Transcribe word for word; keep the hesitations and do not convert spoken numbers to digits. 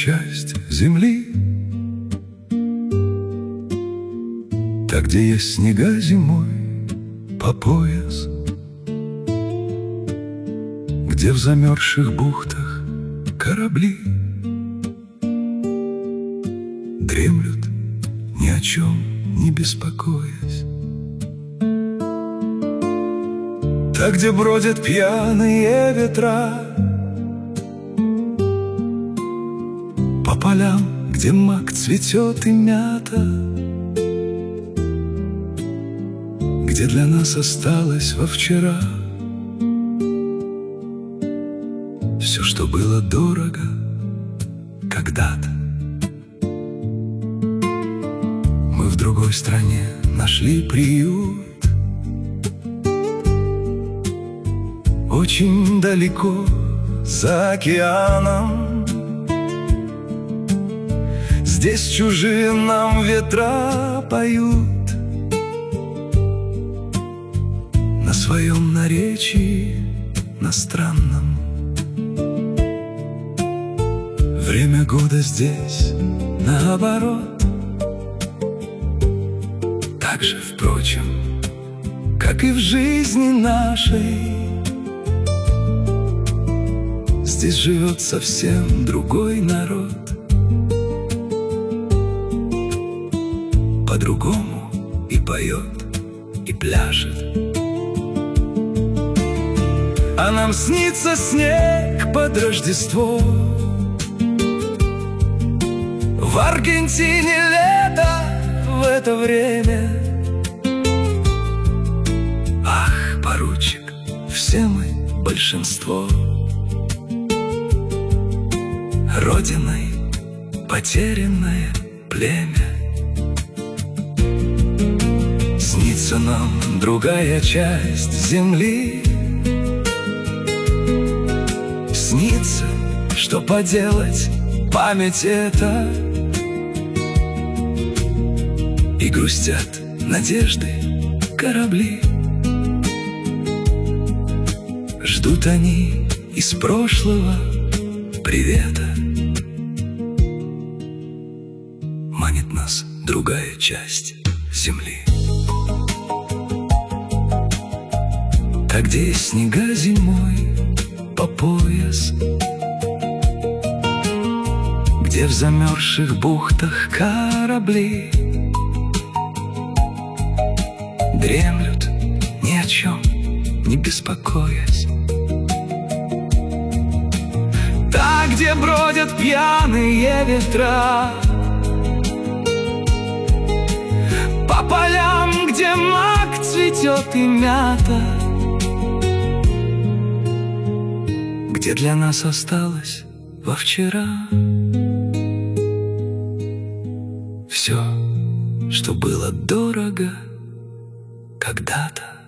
часть земли, та, где есть снега зимой по пояс, где в замерзших бухтах корабли дремлют, ни о чем не беспокоясь. Та, где бродят пьяные ветра по полям, где мак цветет и мята, где для нас осталось во вчера все, что было дорого когда-то. Мы в другой стране нашли приют, очень далеко за океаном. Здесь чужие нам ветра поют на своем наречии, на странном. Время года здесь наоборот, так же, впрочем, как и в жизни нашей. Здесь живет совсем другой народ, по-другому и поет, и пляшет. А нам снится снег под Рождество, в Аргентине лето в это время. Ах, поручик, все мы большинство Родиной потерянное племя. Снится нам другая часть земли, снится, что поделать память эта, и грустят надежды корабли. Ждут они из прошлого привета. Манит нас другая часть земли, та, где есть снега зимой по пояс, где в замерзших бухтах корабли дремлют, ни о чем не беспокоясь. Та, где бродят пьяные ветра по полям, где мак цветет и мята, где для нас осталось во вчера все, что было дорого когда-то.